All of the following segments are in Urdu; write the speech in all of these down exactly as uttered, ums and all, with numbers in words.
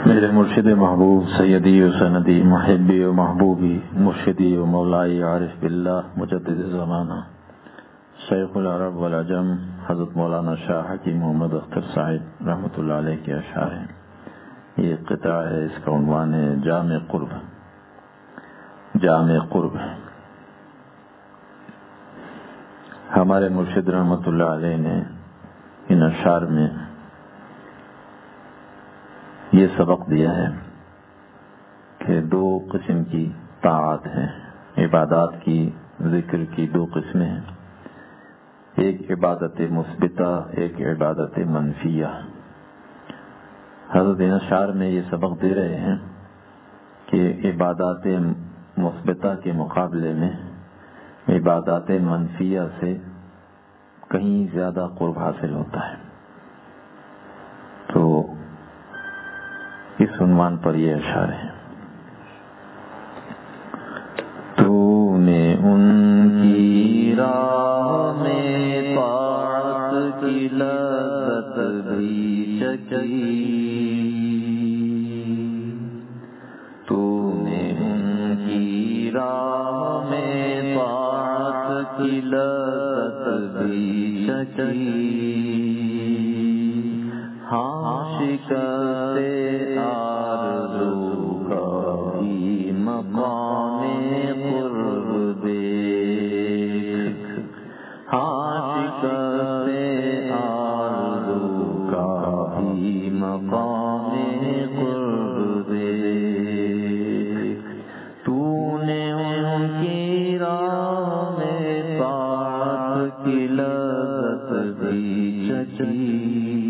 میرے مرشد محبوب سیدی و سندی محبی و محبوبی مرشدی و مولائی عارف باللہ مجدد زمانہ شیخ العرب والعجم حضرت مولانا شاہ حکیم محمد اختر صاحب رحمۃ اللہ علیہ کے اشعار ہیں. یہ قطعہ ہے، اس کا عنوان ہے جامع قرب. جامع قرب ہمارے مرشد رحمۃ اللہ علیہ نے ان اشعار میں یہ سبق دیا ہے کہ دو قسم کی طاعات ہیں، عبادات کی ذکر کی دو قسمیں ہیں، ایک عبادت مثبتہ، ایک عبادت منفیہ. حضرت ان اشعار میں یہ سبق دے رہے ہیں کہ عبادات مثبتہ کے مقابلے میں عبادات منفیہ سے کہیں زیادہ قرب حاصل ہوتا ہے. تو اس عنوان پر یہ اشعار ہے. تو نے ان کی راہ میں طاعت کی لذت بھی چکھی، تو نے ان کی راہ میں طاعت کی لذت بھی چکھی. ہاں شکست آرزو کا بھی مقام قرب دیکھ، ہاں شکست آرزو کا بھی مقام قرب دیکھ. تو نے ان کی راہ میں طاعت کی لذت بھی چکھی،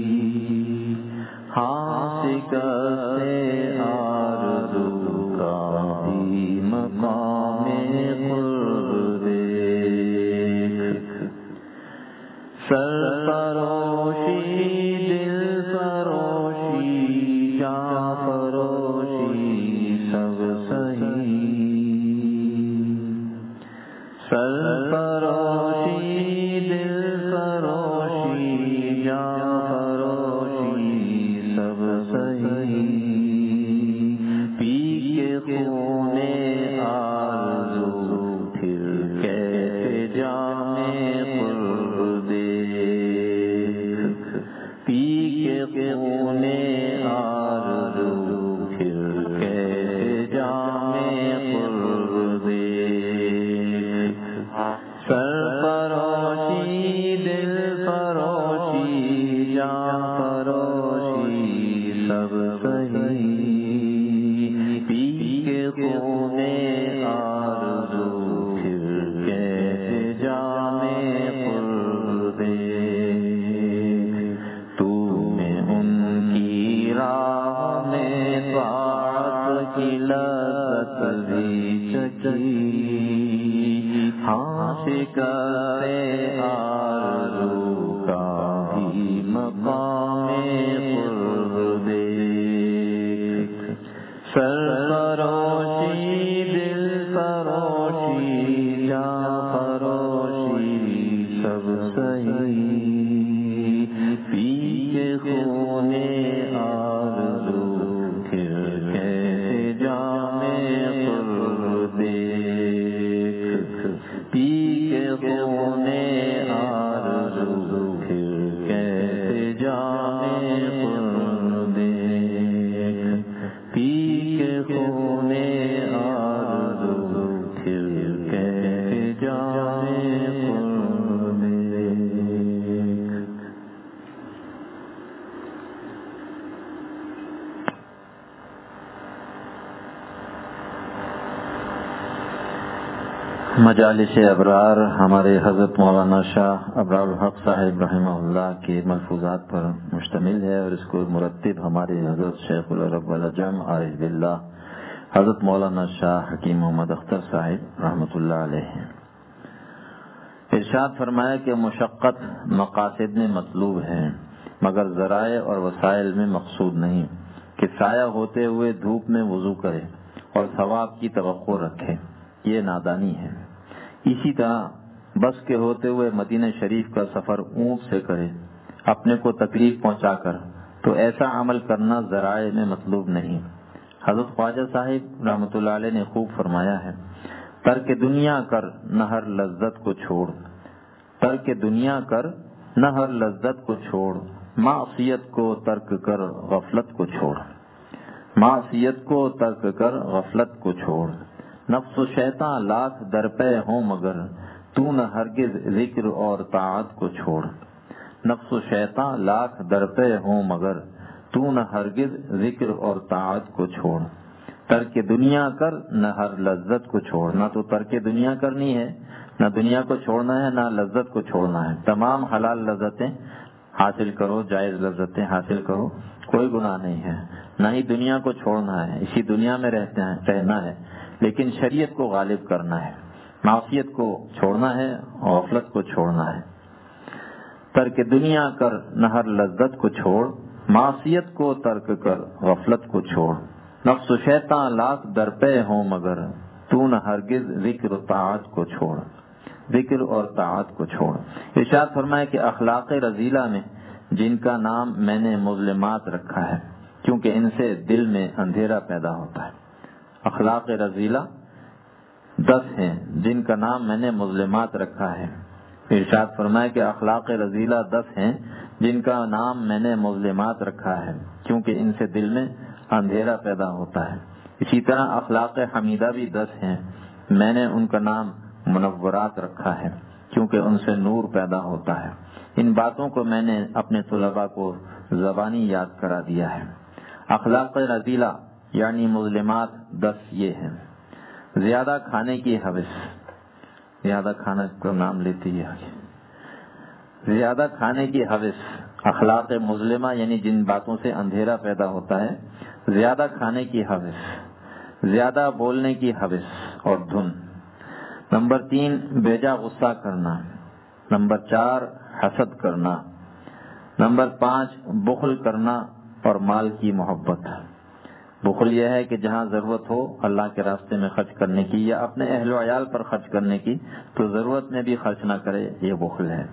ہاں شکست آرزو کا بھی مقام قرب دیکھ. سرفروشی دل فروشی جاں فروشی سب سہی، سرفروشی دل فروشی جاں فروشی سب سہی. پی کے خون آرزو پھر کیسے جامع قرب دیکھ، پی کے خون آرزو پھر کیسے جامع قرب دیکھ. سرفروشی دل فروشی جاں فروشی سب سہی. پی کے خون آرزو پھر کیسے جامع قرب دیکھ. تو نے ان کی راہ میں طاعت کی لذت بھی چکھی، ہاں شکست آرزو کا بھی مقام قرب دیکھ. سرفروشی دل فروشی جاں فروشی سب سہی. پی کے خون آرزو پھر کیسے جامع قرب دیکھ، پی کے خون آرزو پھر کیسے جامع قرب دیکھ. پی کے خون آرزو پھر کیسے جامع قرب دیکھ. مجالس ابرار ہمارے حضرت مولانا شاہ ابرار الحق صاحب رحمہ اللہ کے ملفوظات پر مشتمل ہے، اور اس کو مرتب ہمارے حضرت شیخ العرب والعجم عارف باللہ حضرت مولانا شاہ حکیم محمد اختر صاحب رحمۃ اللہ علیہ ہیں. ارشاد فرمایا کہ مشقت مقاصد میں مطلوب ہے مگر ذرائع اور وسائل میں مقصود نہیں، کہ سایہ ہوتے ہوئے دھوپ میں وضو کرے اور ثواب کی توقع رکھے، یہ نادانی ہے. اسی طرح بس کے ہوتے ہوئے مدینہ شریف کا سفر اونٹ سے کرے، اپنے کو تکلیف پہنچا کر تو ایسا عمل کرنا ذرائع میں مطلوب نہیں۔ حضرت خواجہ صاحب رحمۃ اللہ علیہ نے خوب فرمایا ہے، ترک دنیا کر نہ ہر لذت کو چھوڑ، ترک دنیا کر نہ ہر لذت کو چھوڑ، معصیت کو ترک کر غفلت کو چھوڑ، معصیت کو ترک کر غفلت کو چھوڑ، نفس و شیطان لاکھ درپے ہوں مگر تو نہ ہرگز ذکر اور طاعت کو چھوڑ، نفس و شیطان لاکھ درپے ہوں مگر تو نہ ہرگز ذکر اور طاعت کو چھوڑ، ترک دنیا کر نہ ہر لذت کو چھوڑ، نہ تو ترک دنیا کرنی ہے، نہ دنیا کو چھوڑنا ہے، نہ لذت کو چھوڑنا ہے۔ تمام حلال لذتیں حاصل کرو، جائز لذتیں حاصل کرو، کوئی گناہ نہیں ہے، نہ ہی دنیا کو چھوڑنا ہے، اسی دنیا میں رہتے ہیں رہنا ہے، لیکن شریعت کو غالب کرنا ہے، معصیت کو چھوڑنا ہے اور غفلت کو چھوڑنا ہے۔ ترک دنیا کر نہ ہر لذت کو چھوڑ، معصیت کو ترک کر غفلت کو چھوڑ، نفس و شیطان لاکھ درپے ہوں مگر تو نہ ہرگز ذکر و طاعت کو چھوڑ، ذکر اور طاعت کو چھوڑ۔ ارشاد فرمائے کہ اخلاق رذیلہ میں جن کا نام میں نے مظلمات رکھا ہے کیونکہ ان سے دل میں اندھیرا پیدا ہوتا ہے۔ اخلاق رذیلہ دس ہیں جن کا نام میں نے مظلمات رکھا ہے۔ ارشاد فرمائے کہ اخلاق رذیلہ دس ہیں جن کا نام میں نے مظلمات رکھا ہے کیونکہ ان سے دل میں اندھیرا پیدا ہوتا ہے۔ اسی طرح اخلاق حمیدہ بھی دس ہیں، میں نے ان کا نام منورات رکھا ہے کیونکہ ان سے نور پیدا ہوتا ہے۔ ان باتوں کو میں نے اپنے طلباء کو زبانی یاد کرا دیا ہے۔ اخلاق رذیلہ یعنی مظلمات دس یہ ہیں: زیادہ کھانے کی حوث، زیادہ کھانا کا نام لیتی ہے، زیادہ کھانے کی حوث، اخلاق مظلمہ یعنی جن باتوں سے اندھیرا پیدا ہوتا ہے، زیادہ کھانے کی حوث، زیادہ بولنے کی حوث اور دھن۔ نمبر تین، بیجا غصہ کرنا۔ نمبر چار، حسد کرنا۔ نمبر پانچ، بخل کرنا اور مال کی محبت۔ بخل یہ ہے کہ جہاں ضرورت ہو اللہ کے راستے میں خرچ کرنے کی یا اپنے اہل و عیال پر خرچ کرنے کی تو ضرورت میں بھی خرچ نہ کرے، یہ بخل ہے۔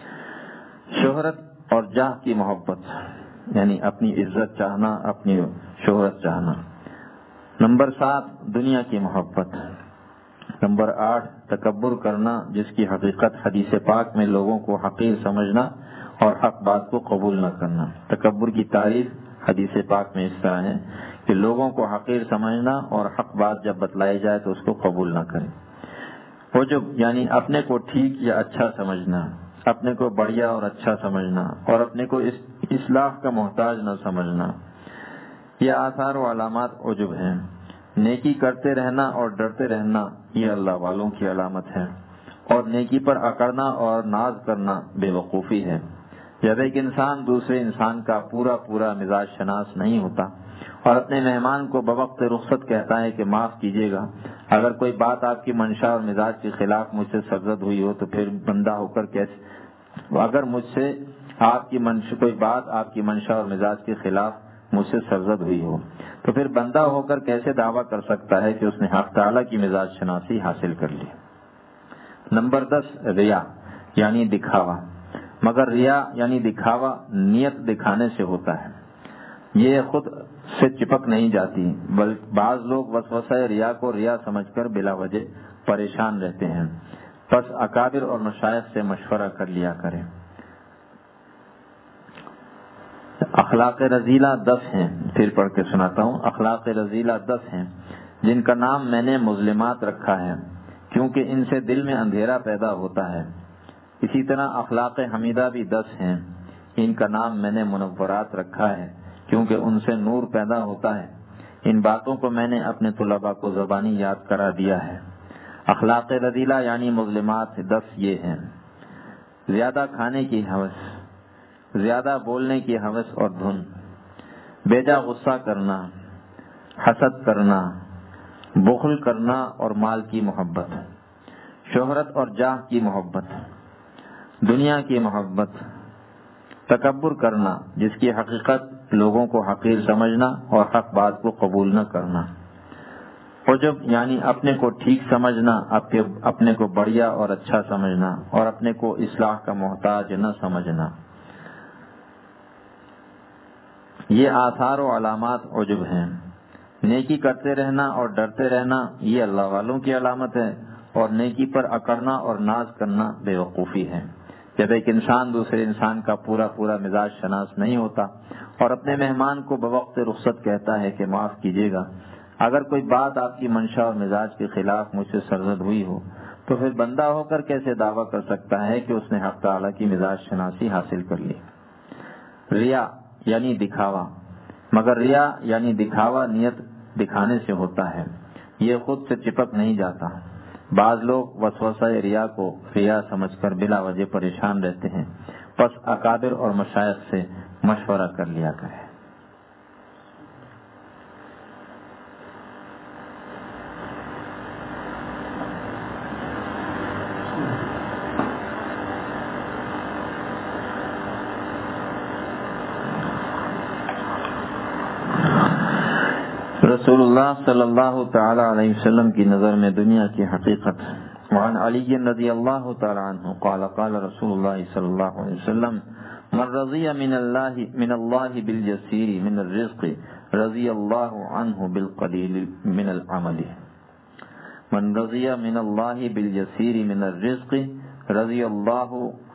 شہرت اور جاہ کی محبت یعنی اپنی عزت چاہنا، اپنی شہرت چاہنا۔ نمبر سات، دنیا کی محبت۔ نمبر آٹھ، تکبر کرنا جس کی حقیقت حدیث پاک میں لوگوں کو حقیر سمجھنا اور حق بات کو قبول نہ کرنا۔ تکبر کی تعریف حدیث پاک میں اس طرح ہے کہ لوگوں کو حقیر سمجھنا اور حق بات جب بتلائی جائے تو اس کو قبول نہ کریں۔ عجب یعنی اپنے کو ٹھیک یا اچھا سمجھنا، اپنے کو بڑھیا اور اچھا سمجھنا اور اپنے کو اصلاح کا محتاج نہ سمجھنا، یہ آثار و علامات عجب ہیں۔ نیکی کرتے رہنا اور ڈرتے رہنا یہ اللہ والوں کی علامت ہے، اور نیکی پر اکڑنا اور ناز کرنا بے وقوفی ہے۔ جب ایک انسان دوسرے انسان کا پورا پورا مزاج شناس نہیں ہوتا اور اپنے مہمان کو بوقت رخصت کہتا ہے کہ معاف کیجیے گا، اگر کوئی بات آپ کی منشا اور مزاج کے خلاف مجھ سے سرزد ہوئی ہو تو پھر بندہ ہو کر کیسے، اگر مجھ سے آپ کی منشا کوئی بات آپ کی منشا اور مزاج کے خلاف مجھ سے سرزد ہوئی ہو تو پھر بندہ ہو کر کیسے دعویٰ کر سکتا ہے کہ اس نے حق تعالیٰ کی مزاج شناسی حاصل کر لی۔ نمبر دس، ریا یعنی دکھاوا، مگر ریا یعنی دکھاوا نیت دکھانے سے ہوتا ہے، یہ خود سے چپک نہیں جاتی، بلکہ بعض لوگ وسوسہ ریا کو ریا سمجھ کر بلا وجہ پریشان رہتے ہیں۔ پس اکابر اور مشائخ سے مشورہ کر لیا کریں۔ اخلاق رذیلہ دس ہیں، پھر پڑھ کے سناتا ہوں۔ اخلاق رذیلہ دس ہیں جن کا نام میں نے مظلمات رکھا ہے کیونکہ ان سے دل میں اندھیرا پیدا ہوتا ہے۔ اسی طرح اخلاق حمیدہ بھی دس ہیں، ان کا نام میں نے منورات رکھا ہے کیونکہ ان سے نور پیدا ہوتا ہے۔ ان باتوں کو میں نے اپنے طلباء کو زبانی یاد کرا دیا ہے۔ اخلاق رذیلہ یعنی مظلمات دس یہ ہیں: زیادہ کھانے کی حوث، زیادہ بولنے کی حوث اور دھن، بیجا غصہ کرنا، حسد کرنا، بخل کرنا اور مال کی محبت، شہرت اور جاہ کی محبت، دنیا کی محبت، تکبر کرنا جس کی حقیقت لوگوں کو حقیر سمجھنا اور حق بات کو قبول نہ کرنا، عجب یعنی اپنے کو ٹھیک سمجھنا، اپنے کو بڑھیا اور اچھا سمجھنا اور اپنے کو اصلاح کا محتاج نہ سمجھنا۔ یہ آثار و علامات عجب ہیں۔ نیکی کرتے رہنا اور ڈرتے رہنا یہ اللہ والوں کی علامت ہے، اور نیکی پر اکڑنا اور ناز کرنا بے وقوفی ہے۔ جب ایک انسان دوسرے انسان کا پورا پورا مزاج شناس نہیں ہوتا اور اپنے مہمان کو بوقت رخصت کہتا ہے کہ معاف کیجیے گا، اگر کوئی بات آپ کی منشا اور مزاج کے خلاف مجھ سے سرزد ہوئی ہو تو پھر بندہ ہو کر کیسے دعویٰ کر سکتا ہے کہ اس نے حق تعالیٰ کی مزاج شناسی حاصل کر لی؟ ریا یعنی دکھاوا، مگر ریا یعنی دکھاوا نیت دکھانے سے ہوتا ہے، یہ خود سے چپک نہیں جاتا۔ بعض لوگ وسوسہ ریا کو ریا سمجھ کر بلا وجہ پریشان رہتے ہیں، پس اکابر اور مشائخ سے مشورہ کر لیا کرے۔ رسول اللہ صلی اللہ تعالی علیہ وسلم کی نظر میں دنیا کی حقیقت۔ وعن علی رضی اللہ تعالی عنہ قال قال رسول اللہ صلی اللہ علیہ وسلم من رضی من اللہ من اللہ بالجسیر من الرزق رضی اللہ عنہ بالقلیل من العمل۔ من رضی من اللہ بالجسیر من الرزق رضی اللہ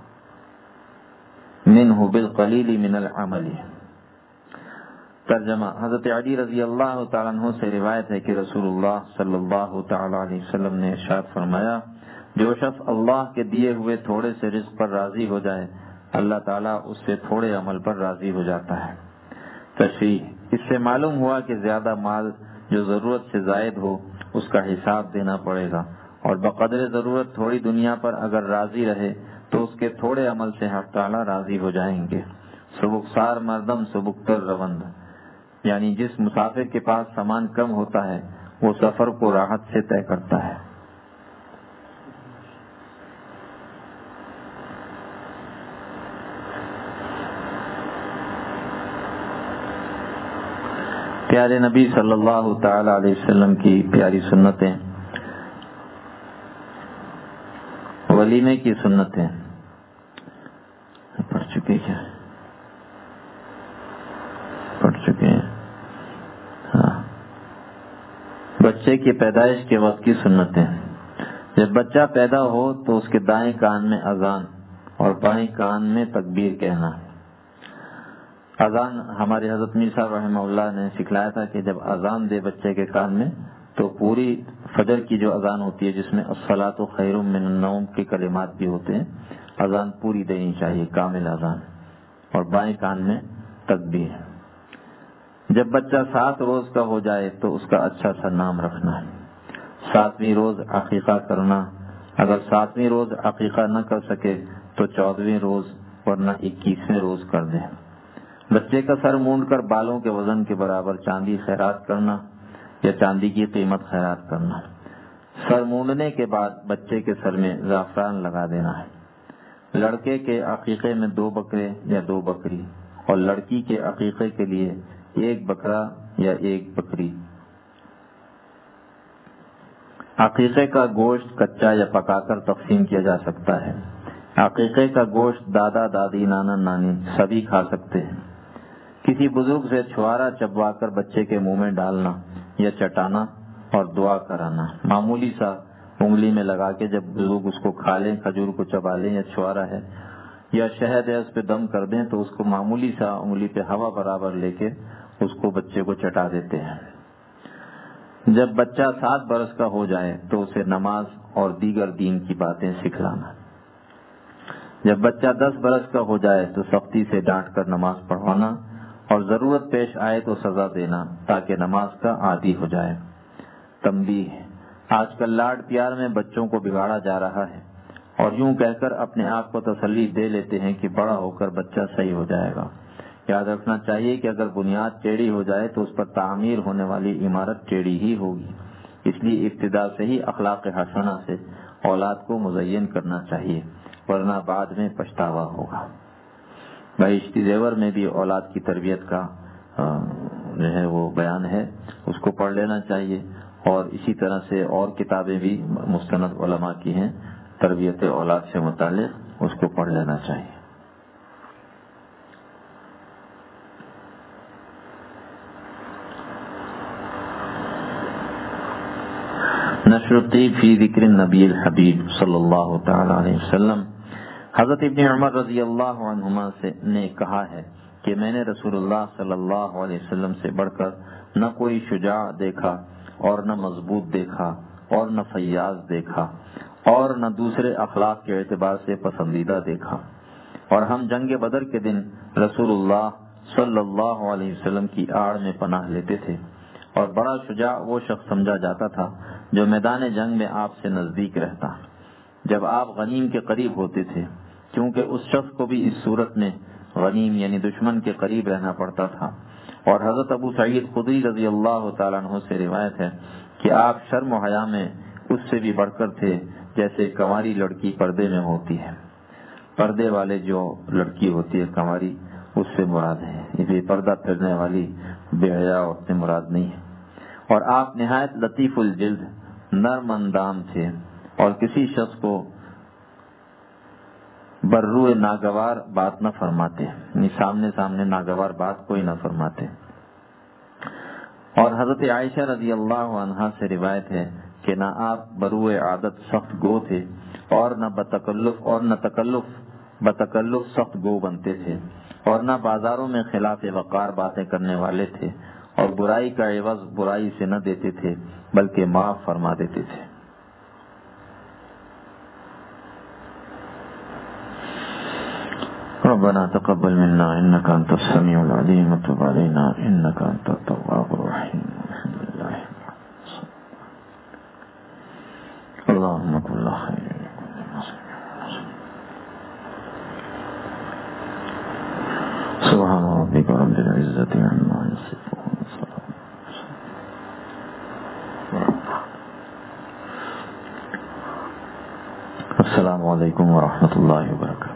منہ بالقلیل من العمل۔ ترجمہ: حضرت علی رضی اللہ تعالیٰ عنہ سے روایت ہے کہ رسول اللہ صلی اللہ تعالیٰ علیہ وسلم نے ارشاد فرمایا، جو شخص اللہ کے دیے ہوئے تھوڑے سے رزق پر راضی ہو جائے، اللہ تعالیٰ اس سے تھوڑے عمل پر راضی ہو جاتا ہے۔ تشریح: اس سے معلوم ہوا کہ زیادہ مال جو ضرورت سے زائد ہو اس کا حساب دینا پڑے گا، اور بقدر ضرورت تھوڑی دنیا پر اگر راضی رہے تو اس کے تھوڑے عمل سے حق تعالیٰ راضی ہو جائیں گے۔ سبکسار مردم سبکتر روند، یعنی جس مسافر کے پاس سامان کم ہوتا ہے وہ سفر کو راحت سے طے کرتا ہے۔ پیارے نبی صلی اللہ تعالی علیہ وسلم کی پیاری سنتیں، ولیمے کی سنتیں پڑھ چکے کیا پڑھ چکے ہیں ہاں۔ بچے کی پیدائش کے وقت کی سنتیں: جب بچہ پیدا ہو تو اس کے دائیں کان میں اذان اور بائیں کان میں تکبیر کہنا۔ اذان ہمارے حضرت میر صاحب رحمہ اللہ نے سکھلایا تھا کہ جب اذان دے بچے کے کان میں تو پوری فجر کی جو اذان ہوتی ہے جس میں الصلاۃ خیر من النوم کے کلمات بھی ہوتے ہیں، اذان پوری دینی چاہیے، کامل اذان، اور بائیں کان میں تکبیر۔ جب بچہ سات روز کا ہو جائے تو اس کا اچھا سا نام رکھنا۔ ساتویں روز عقیقہ کرنا، اگر ساتویں روز عقیقہ نہ کر سکے تو چودہویں روز ورنہ اکیسویں روز کر دے۔ بچے کا سر مونڈ کر بالوں کے وزن کے برابر چاندی خیرات کرنا یا چاندی کی قیمت خیرات کرنا۔ سر مونڈنے کے بعد بچے کے سر میں زعفران لگا دینا ہے۔ لڑکے کے عقیقے میں دو بکرے یا دو بکری، اور لڑکی کے عقیقے کے لیے ایک بکرا یا ایک بکری۔ عقیقے کا گوشت کچا یا پکا کر تقسیم کیا جا سکتا ہے۔ عقیقے کا گوشت دادا دادی نانا نانی سبھی کھا سکتے ہیں۔ کسی بزرگ سے چھوارا چبوا کر بچے کے منہ میں ڈالنا یا چٹانا اور دعا کرانا، معمولی سا انگلی میں لگا کے جب بزرگ اس کو کھا لیں، کھجور کو چبا لیں یا چھوارا ہے یا شہد ہے اس پہ دم کر دیں تو اس کو معمولی سا انگلی پہ ہوا برابر لے کے اس کو بچے کو چٹا دیتے ہیں۔ جب بچہ سات برس کا ہو جائے تو اسے نماز اور دیگر دین کی باتیں سکھلانا۔ جب بچہ دس برس کا ہو جائے تو سختی سے ڈانٹ کر نماز پڑھوانا اور ضرورت پیش آئے تو سزا دینا تاکہ نماز کا عادی ہو جائے۔ تنبیہ: آج کل لاڈ پیار میں بچوں کو بگاڑا جا رہا ہے اور یوں کہہ کر اپنے آپ کو تسلی دے لیتے ہیں کہ بڑا ہو کر بچہ صحیح ہو جائے گا۔ یاد رکھنا چاہیے کہ اگر بنیاد ٹیڑھی ہو جائے تو اس پر تعمیر ہونے والی عمارت ٹیڑھی ہی ہوگی، اس لیے ابتدا سے ہی اخلاق حسنہ سے اولاد کو مزین کرنا چاہیے، ورنہ بعد میں پچھتاوا ہوگا۔ بہشتی زیور میں بھی اولاد کی تربیت کا جو ہے وہ بیان ہے، اس کو پڑھ لینا چاہیے، اور اسی طرح سے اور کتابیں بھی مستند علماء کی ہیں تربیت اولاد سے متعلق، اس کو پڑھ لینا چاہیے۔ نشر الطیب فی ذکر النبی الحبیب صلی اللہ تعالی علیہ وسلم۔ حضرت ابن عمر رضی اللہ عنہما سے نے کہا ہے کہ میں نے رسول اللہ صلی اللہ علیہ وسلم سے بڑھ کر نہ کوئی شجاع دیکھا اور نہ مضبوط دیکھا اور نہ فیاض دیکھا اور نہ دوسرے اخلاق کے اعتبار سے پسندیدہ دیکھا، اور ہم جنگ بدر کے دن رسول اللہ صلی اللہ علیہ وسلم کی آڑ میں پناہ لیتے تھے، اور بڑا شجاع وہ شخص سمجھا جاتا تھا جو میدان جنگ میں آپ سے نزدیک رہتا جب آپ غنیم کے قریب ہوتے تھے، کیونکہ اس شخص کو بھی اس صورت میں غنیم یعنی دشمن کے قریب رہنا پڑتا تھا۔ اور حضرت ابو سعید خدری رضی اللہ تعالیٰ عنہ سے روایت ہے کہ آپ شرم و حیا میں اس سے بھی بڑھ کر تھے جیسے کنواری لڑکی پردے میں ہوتی ہے۔ پردے والے جو لڑکی ہوتی ہے کنواری، اس سے مراد ہے، یہ پردہ پھرنے والی بے حیا عورت سے مراد نہیں ہے۔ اور آپ نہایت لطیف الجلد، نرم اندام تھے، اور کسی شخص کو برروئے ناگوار بات نہ فرماتے، یعنی سامنے سامنے ناگوار بات کوئی نہ فرماتے۔ اور حضرت عائشہ رضی اللہ عنہا سے روایت ہے کہ نہ آپ بروئے عادت سخت گو تھے اور نہ بتکلف اور نہ تکلف بتکلف سخت گو بنتے تھے، اور نہ بازاروں میں خلاف وقار باتیں کرنے والے تھے، اور برائی کا عوض برائی سے نہ دیتے تھے بلکہ معاف فرما دیتے تھے۔ ربنا تقبل منا انك انت السميع العليم وتب علينا انك انت التواب الرحيم الحمد لله اللهم كل خير سبحان ربك رب العزة عما يصفون السلام علیکم ورحمۃ اللہ وبرکاتہ۔